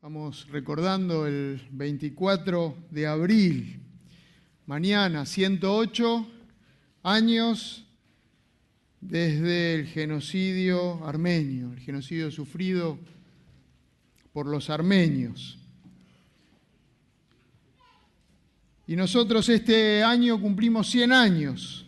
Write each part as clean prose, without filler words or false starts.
Estamos recordando el 24 de abril, mañana, 108 años desde el genocidio armenio, el genocidio sufrido por los armenios. Y nosotros este año cumplimos 100 años.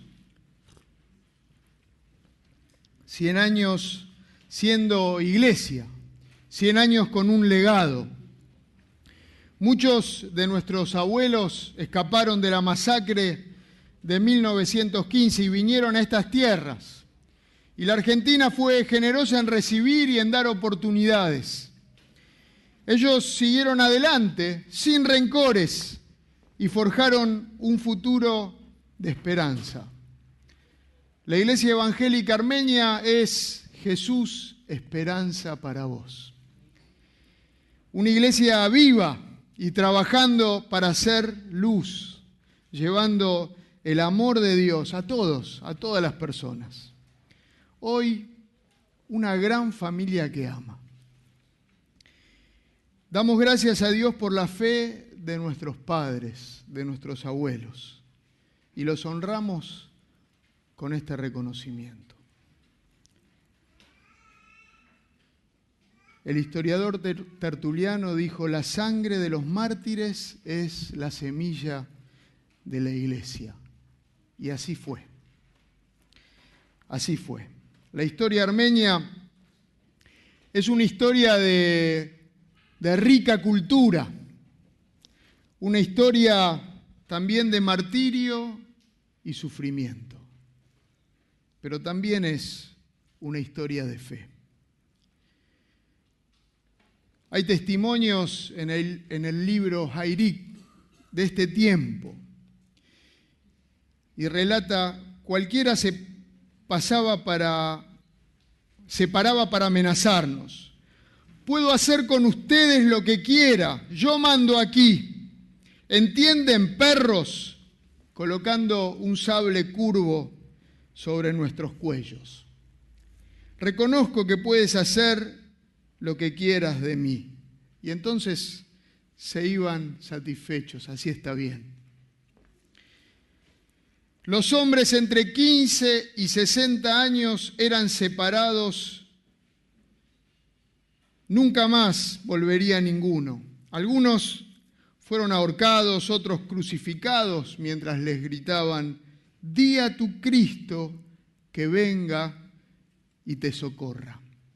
100 años siendo iglesia. 100 años con un legado. Muchos de nuestros abuelos escaparon de la masacre de 1915 y vinieron a estas tierras. Y la Argentina fue generosa en recibir y en dar oportunidades. Ellos siguieron adelante, sin rencores, y forjaron un futuro de esperanza. La Iglesia Evangélica Armenia es Jesús, esperanza para vos. Una iglesia viva y trabajando para hacer luz, llevando el amor de Dios a todos, a todas las personas. Hoy, una gran familia que ama. Damos gracias a Dios por la fe de nuestros padres, de nuestros abuelos, y los honramos con este reconocimiento. El historiador Tertuliano dijo: la sangre de los mártires es la semilla de la iglesia. Y así fue. Así fue. La historia armenia es una historia de rica cultura, una historia también de martirio y sufrimiento, pero también es una historia de fe. Hay testimonios en el libro Hayrik de este tiempo y relata: cualquiera se paraba para amenazarnos. Puedo hacer con ustedes lo que quiera, yo mando aquí. ¿Entienden, perros? Colocando un sable curvo sobre nuestros cuellos. Reconozco que puedes hacer lo que quieras de mí. Y entonces se iban satisfechos, así está bien. Los hombres entre 15 y 60 años eran separados, nunca más volvería ninguno. Algunos fueron ahorcados, otros crucificados, mientras les gritaban: di a tu Cristo que venga y te socorra.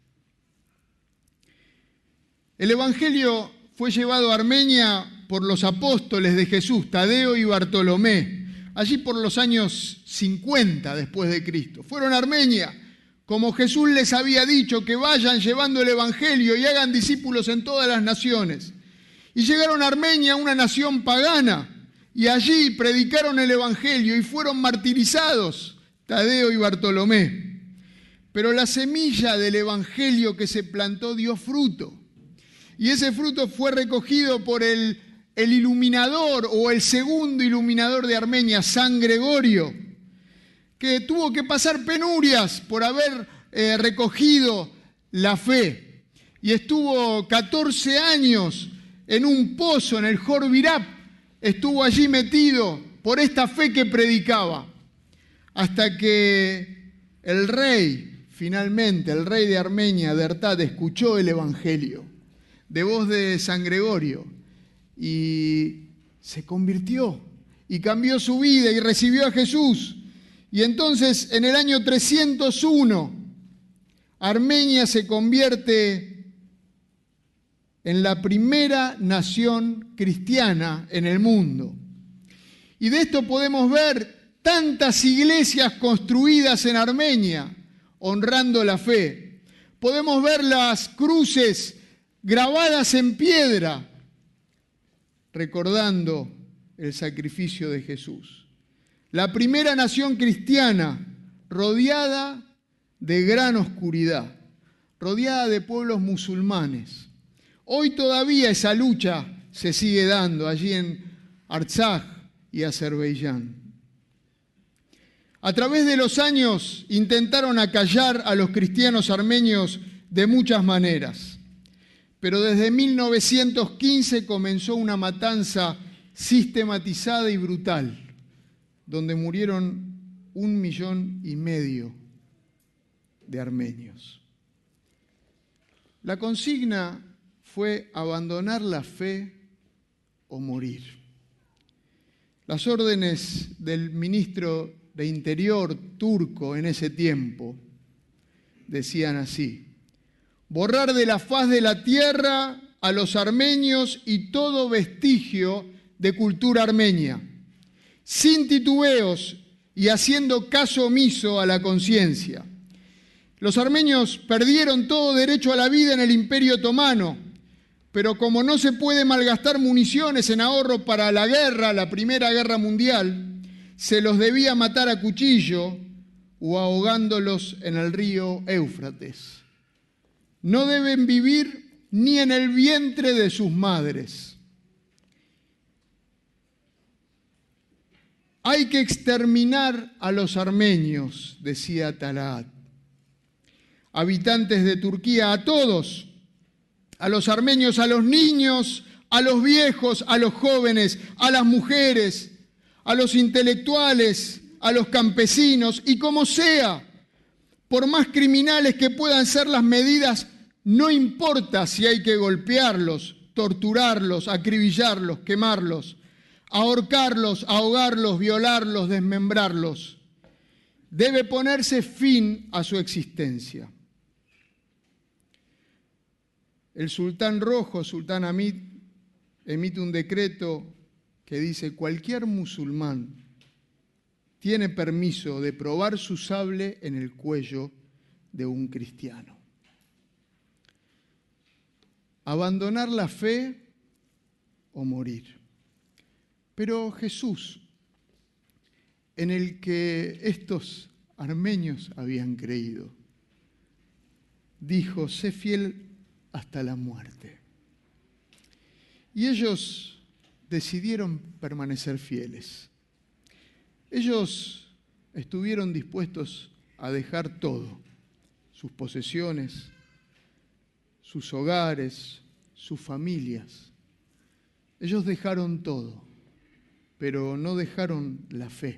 El Evangelio fue llevado a Armenia por los apóstoles de Jesús, Tadeo y Bartolomé, allí por los años 50 después de Cristo. Fueron a Armenia, como Jesús les había dicho, que vayan llevando el Evangelio y hagan discípulos en todas las naciones. Y llegaron a Armenia, una nación pagana, y allí predicaron el Evangelio y fueron martirizados, Tadeo y Bartolomé. Pero la semilla del Evangelio que se plantó dio fruto. Y ese fruto fue recogido por el iluminador o el segundo iluminador de Armenia, San Gregorio, que tuvo que pasar penurias por haber recogido la fe. Y estuvo 14 años en un pozo, en el Jorvirap, estuvo allí metido por esta fe que predicaba, hasta que el rey, finalmente, el rey de Armenia, Dertat, escuchó el Evangelio de voz de San Gregorio y se convirtió y cambió su vida y recibió a Jesús. Y entonces, en el año 301, Armenia se convierte en la primera nación cristiana en el mundo. Y de esto podemos ver tantas iglesias construidas en Armenia, honrando la fe. Podemos ver las cruces grabadas en piedra, recordando el sacrificio de Jesús. La primera nación cristiana rodeada de gran oscuridad, rodeada de pueblos musulmanes. Hoy todavía esa lucha se sigue dando allí en Artsaj y Azerbaiyán. A través de los años intentaron acallar a los cristianos armenios de muchas maneras. pero desde 1915 comenzó una matanza sistematizada y brutal, donde murieron 1,5 millones de armenios. La consigna fue abandonar la fe o morir. Las órdenes del ministro de Interior turco en ese tiempo decían así: borrar de la faz de la tierra a los armenios y todo vestigio de cultura armenia, sin titubeos y haciendo caso omiso a la conciencia. Los armenios perdieron todo derecho a la vida en el Imperio Otomano, pero como no se puede malgastar municiones en ahorro para la guerra, la Primera Guerra Mundial, se los debía matar a cuchillo o ahogándolos en el río Éufrates. No deben vivir ni en el vientre de sus madres. Hay que exterminar a los armenios, decía Talat. Habitantes de Turquía, a todos, a los armenios, a los niños, a los viejos, a los jóvenes, a las mujeres, a los intelectuales, a los campesinos, y como sea, por más criminales que puedan ser las medidas, no importa si hay que golpearlos, torturarlos, acribillarlos, quemarlos, ahorcarlos, ahogarlos, violarlos, desmembrarlos. Debe ponerse fin a su existencia. El sultán rojo, Sultán Hamid, emite un decreto que dice: cualquier musulmán tiene permiso de probar su sable en el cuello de un cristiano. Abandonar la fe o morir. Pero Jesús, en el que estos armenios habían creído, dijo: sé fiel hasta la muerte. Y ellos decidieron permanecer fieles. Ellos estuvieron dispuestos a dejar todo, sus posesiones, sus hogares, sus familias. Ellos dejaron todo, pero no dejaron la fe.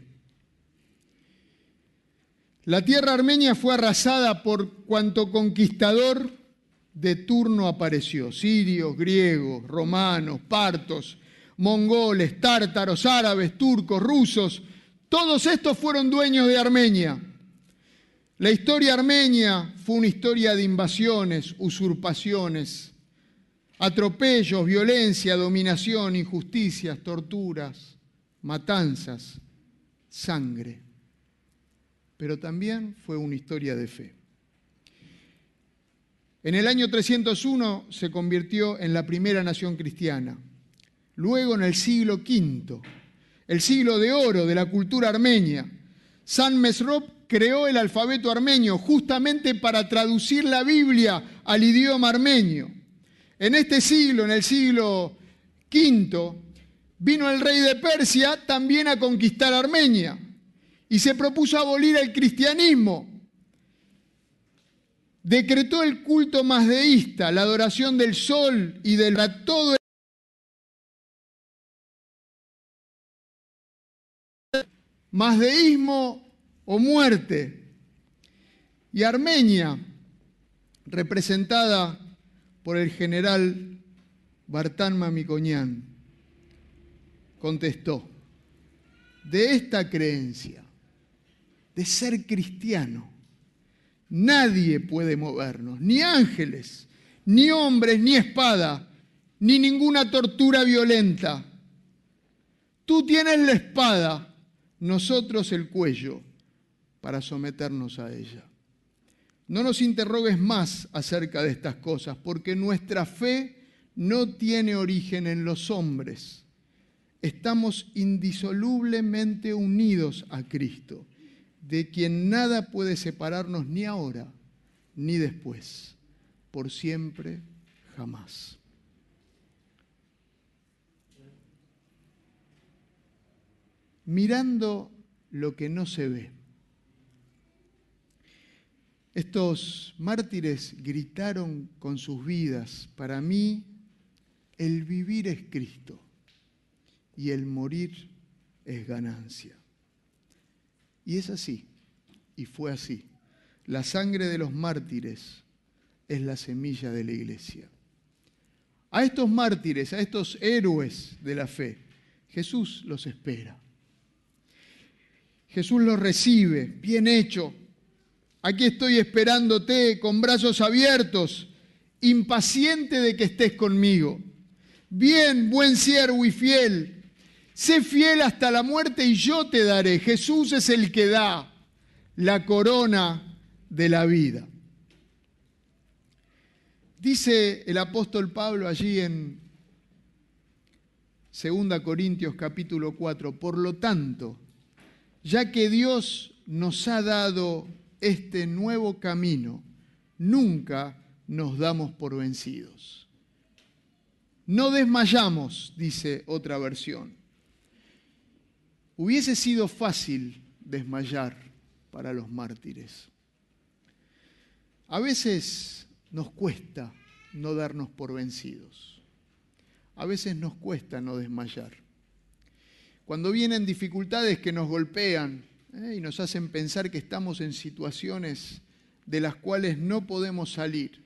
La tierra armenia fue arrasada por cuanto conquistador de turno apareció: sirios, griegos, romanos, partos, mongoles, tártaros, árabes, turcos, rusos. Todos estos fueron dueños de Armenia. La historia armenia fue una historia de invasiones, usurpaciones, atropellos, violencia, dominación, injusticias, torturas, matanzas, sangre. Pero también fue una historia de fe. En el año 301 se convirtió en la primera nación cristiana. Luego, en el siglo V, el siglo de oro de la cultura armenia, San Mesrop creó el alfabeto armenio justamente para traducir la Biblia al idioma armenio. En este siglo, en el siglo V, vino el rey de Persia también a conquistar Armenia y se propuso abolir el cristianismo. Decretó el culto mazdeísta, la adoración del sol y del todo mazdeísmo o muerte. Y Armenia, representada por el general Vartan Mamikonian, contestó: de esta creencia, de ser cristiano, nadie puede movernos, ni ángeles, ni hombres, ni espada, ni ninguna tortura violenta. Tú tienes la espada, nosotros el cuello, para someternos a ella. No nos interrogues más acerca de estas cosas, porque nuestra fe no tiene origen en los hombres. Estamos indisolublemente unidos a Cristo, de quien nada puede separarnos ni ahora ni después, por siempre, jamás. Mirando lo que no se ve, Estos mártires gritaron con sus vidas: para mí el vivir es Cristo y el morir es ganancia. Y es así, y fue así. La sangre de los mártires es la semilla de la iglesia. A estos mártires, a estos héroes de la fe, Jesús los espera. Jesús los recibe: bien hecho, aquí estoy esperándote con brazos abiertos, impaciente de que estés conmigo. Bien, buen siervo y fiel, sé fiel hasta la muerte y yo te daré. Jesús es el que da la corona de la vida. Dice el apóstol Pablo allí en 2 Corintios capítulo 4, por lo tanto, ya que Dios nos ha dado este nuevo camino, nunca nos damos por vencidos. No desmayamos, dice otra versión. Hubiese sido fácil desmayar para los mártires. A veces nos cuesta no darnos por vencidos. A veces nos cuesta no desmayar. Cuando vienen dificultades que nos golpean y nos hacen pensar que estamos en situaciones de las cuales no podemos salir.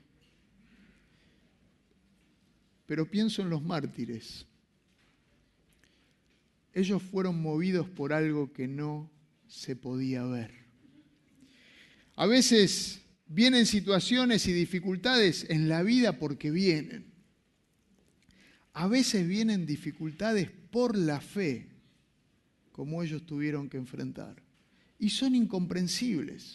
Pero pienso en los mártires. Ellos fueron movidos por algo que no se podía ver. A veces vienen situaciones y dificultades en la vida porque vienen. A veces vienen dificultades por la fe, como ellos tuvieron que enfrentar. Y son incomprensibles.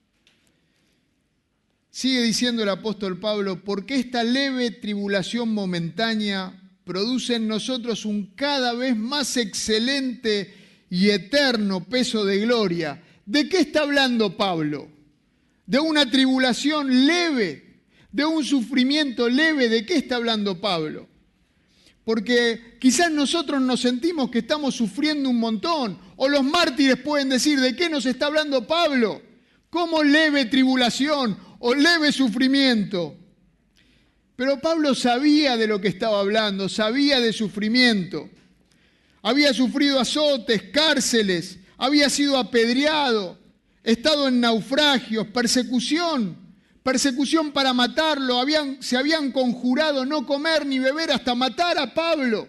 Sigue diciendo el apóstol Pablo: porque esta leve tribulación momentánea produce en nosotros un cada vez más excelente y eterno peso de gloria. ¿De qué está hablando Pablo? De una tribulación leve, de un sufrimiento leve. ¿De qué está hablando Pablo? Porque quizás nosotros nos sentimos que estamos sufriendo un montón, o los mártires pueden decir: ¿de qué nos está hablando Pablo? ¿Cómo leve tribulación o leve sufrimiento? Pero Pablo sabía de lo que estaba hablando, sabía de sufrimiento. Había sufrido azotes, cárceles, había sido apedreado, estado en naufragios, persecución para matarlo. Se habían conjurado no comer ni beber hasta matar a Pablo.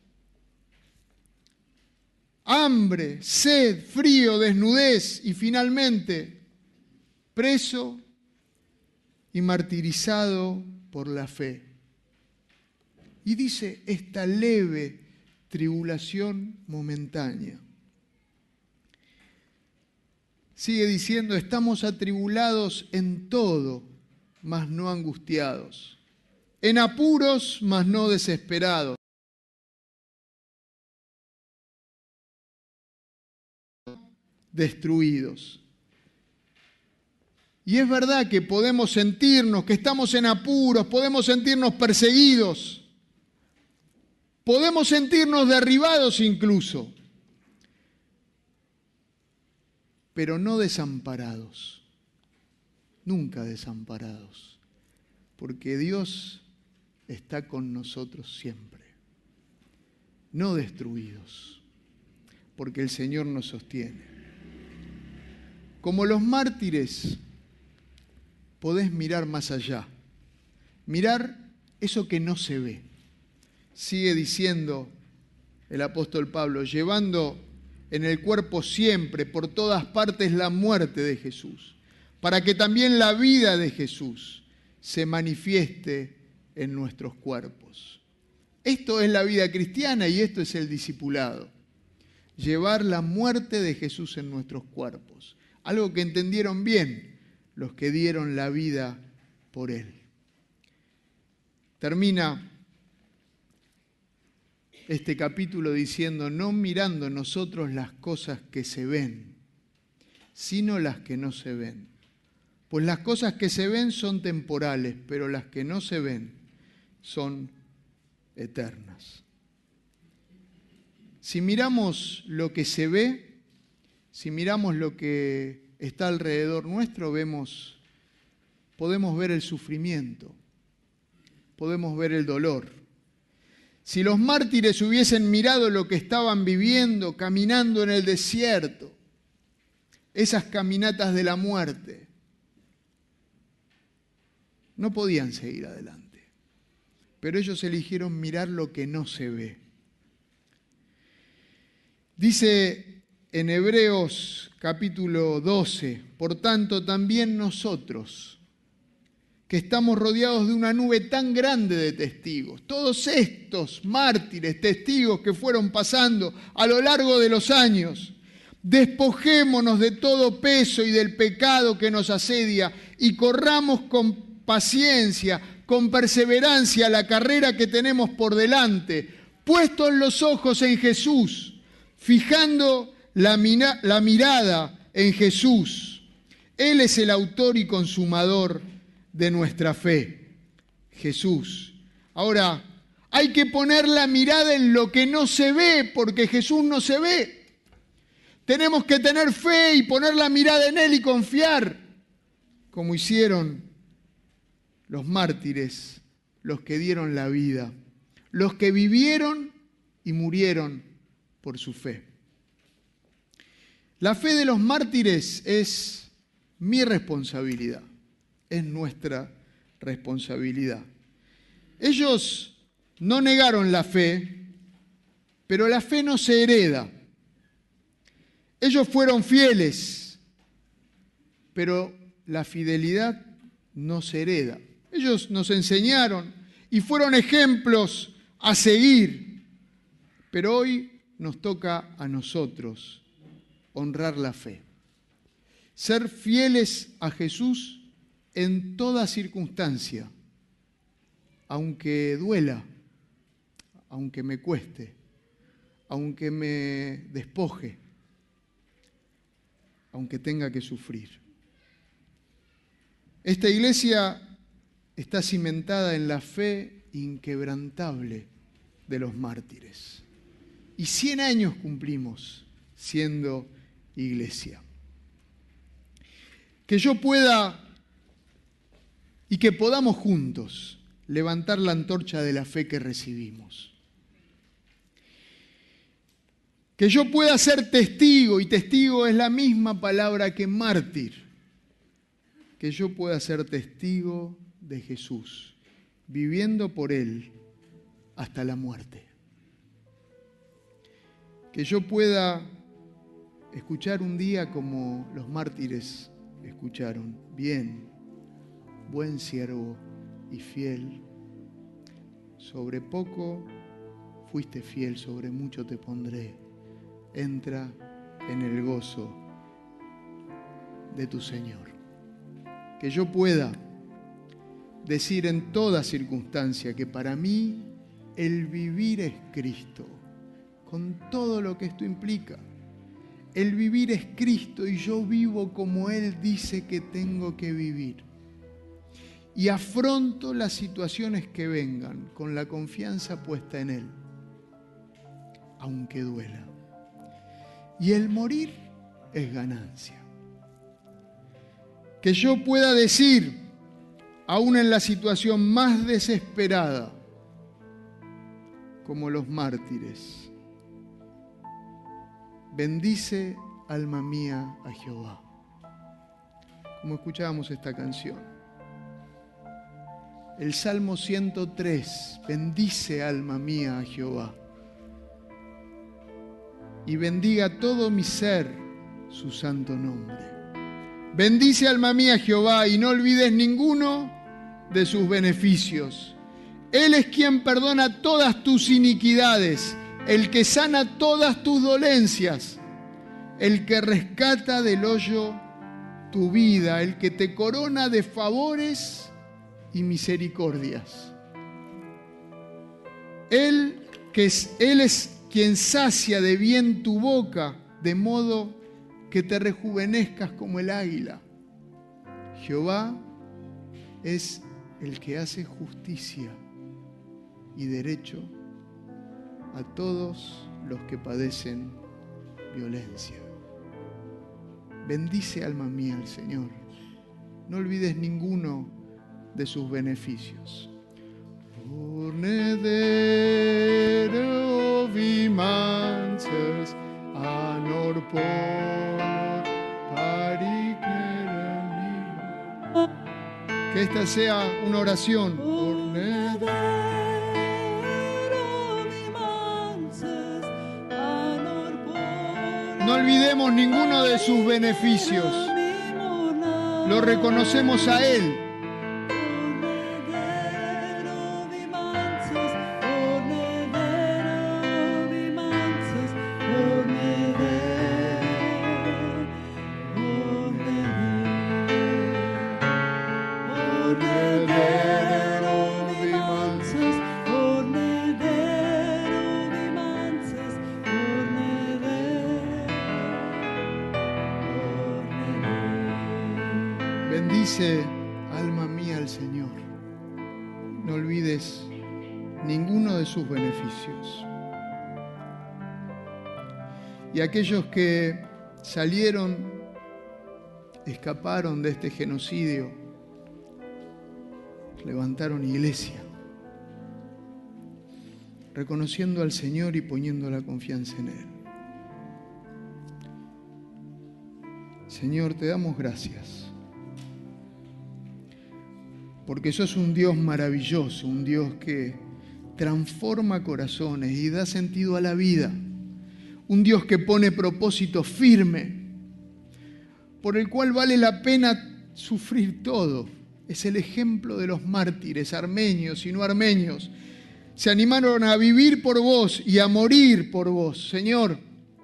Hambre, sed, frío, desnudez y finalmente preso y martirizado por la fe. Y dice: esta leve tribulación momentánea. Sigue diciendo: estamos atribulados en todo, mas no angustiados, en apuros, mas no desesperados, destruidos. Y es verdad que podemos sentirnos que estamos en apuros, podemos sentirnos perseguidos, podemos sentirnos derribados incluso, pero no desamparados, nunca desamparados, porque Dios está con nosotros siempre, no destruidos, porque el Señor nos sostiene. Como los mártires, podés mirar más allá, mirar eso que no se ve. Sigue diciendo el apóstol Pablo: llevando en el cuerpo siempre, por todas partes, la muerte de Jesús, para que también la vida de Jesús se manifieste en nuestros cuerpos. Esto es la vida cristiana y esto es el discipulado. Llevar la muerte de Jesús en nuestros cuerpos. Algo que entendieron bien los que dieron la vida por Él. Termina este capítulo diciendo: no mirando nosotros las cosas que se ven, sino las que no se ven. Pues las cosas que se ven son temporales, pero las que no se ven son eternas. Si miramos lo que se ve, si miramos lo que está alrededor nuestro, vemos podemos ver el sufrimiento, podemos ver el dolor. Si los mártires hubiesen mirado lo que estaban viviendo, caminando en el desierto, esas caminatas de la muerte, no podían seguir adelante. Pero ellos eligieron mirar lo que no se ve. Dice en Hebreos capítulo 12, por tanto también nosotros, que estamos rodeados de una nube tan grande de testigos, todos estos mártires, testigos que fueron pasando a lo largo de los años, despojémonos de todo peso y del pecado que nos asedia y corramos con paciencia, con perseverancia la carrera que tenemos por delante, puestos los ojos en Jesús, fijando la mirada en Jesús. Él es el autor y consumador de nuestra fe, Jesús. Ahora, hay que poner la mirada en lo que no se ve, porque Jesús no se ve. Tenemos que tener fe y poner la mirada en Él y confiar, como hicieron los mártires, los que dieron la vida, los que vivieron y murieron por su fe. La fe de los mártires es mi responsabilidad, es nuestra responsabilidad. Ellos no negaron la fe, pero la fe no se hereda. Ellos fueron fieles, pero la fidelidad no se hereda. Ellos nos enseñaron y fueron ejemplos a seguir, pero hoy nos toca a nosotros honrar la fe. Ser fieles a Jesús en toda circunstancia, aunque duela, aunque me cueste, aunque me despoje, aunque tenga que sufrir. Esta iglesia está cimentada en la fe inquebrantable de los mártires. Y 100 años cumplimos siendo iglesia. Que yo pueda y que podamos juntos levantar la antorcha de la fe que recibimos. Que yo pueda ser testigo, y testigo es la misma palabra que mártir. Que yo pueda ser testigo de Jesús, viviendo por Él hasta la muerte. Que yo pueda escuchar un día como los mártires escucharon: bien, buen siervo y fiel, sobre poco fuiste fiel, sobre mucho te pondré, entra en el gozo de tu Señor. Que yo pueda decir en toda circunstancia que para mí el vivir es Cristo, con todo lo que esto implica. El vivir es Cristo y yo vivo como Él dice que tengo que vivir. Y afronto las situaciones que vengan con la confianza puesta en Él, aunque duela. Y el morir es ganancia. Que yo pueda decir, aún en la situación más desesperada, como los mártires: bendice, alma mía, a Jehová. Como escuchábamos esta canción. El Salmo 103, bendice, alma mía, a Jehová. Y bendiga todo mi ser su santo nombre. Bendice, alma mía, a Jehová, y no olvides ninguno de sus beneficios. Él es quien perdona todas tus iniquidades, el que sana todas tus dolencias, el que rescata del hoyo tu vida, el que te corona de favores y misericordias. Él es quien sacia de bien tu boca, de modo que te rejuvenezcas como el águila. Jehová es el que hace justicia y derecho a todos los que padecen violencia. Bendice, alma mía, al Señor. No olvides ninguno de sus beneficios. Que esta sea una oración. No olvidemos ninguno de sus beneficios. Lo reconocemos a Él. Bendice, alma mía, al Señor. No olvides ninguno de sus beneficios. Y aquellos que salieron, escaparon de este genocidio, levantaron iglesia, reconociendo al Señor y poniendo la confianza en Él. Señor, te damos gracias, porque sos un Dios maravilloso, un Dios que transforma corazones y da sentido a la vida, un Dios que pone propósito firme, por el cual vale la pena sufrir todo. Es el ejemplo de los mártires, armenios y no armenios. Se animaron a vivir por vos y a morir por vos. Señor,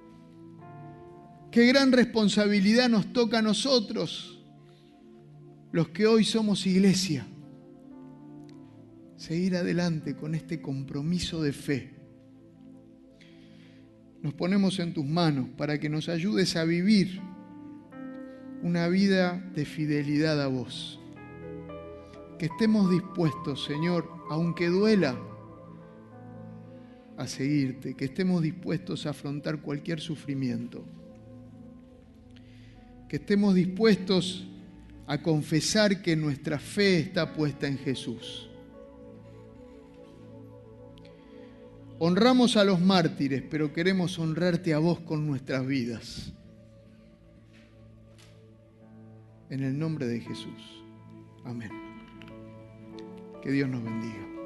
qué gran responsabilidad nos toca a nosotros, los que hoy somos iglesia, seguir adelante con este compromiso de fe. Nos ponemos en tus manos para que nos ayudes a vivir una vida de fidelidad a vos. Que estemos dispuestos, Señor, aunque duela, a seguirte. Que estemos dispuestos a afrontar cualquier sufrimiento. Que estemos dispuestos a confesar que nuestra fe está puesta en Jesús. Honramos a los mártires, pero queremos honrarte a vos con nuestras vidas. En el nombre de Jesús. Amén. Que Dios nos bendiga.